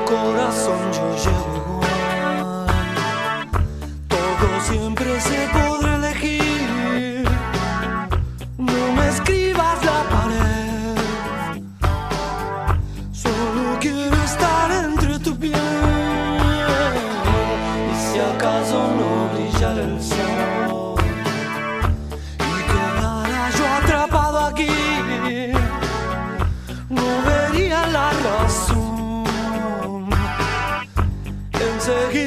corazón yo llevo igual. Todo siempre se podrá elegir. No me escribas la pared. Solo quiero estar entre tu piel. Y si acaso no brillara el sol y quedara yo atrapado aquí, no vería la razón en seguir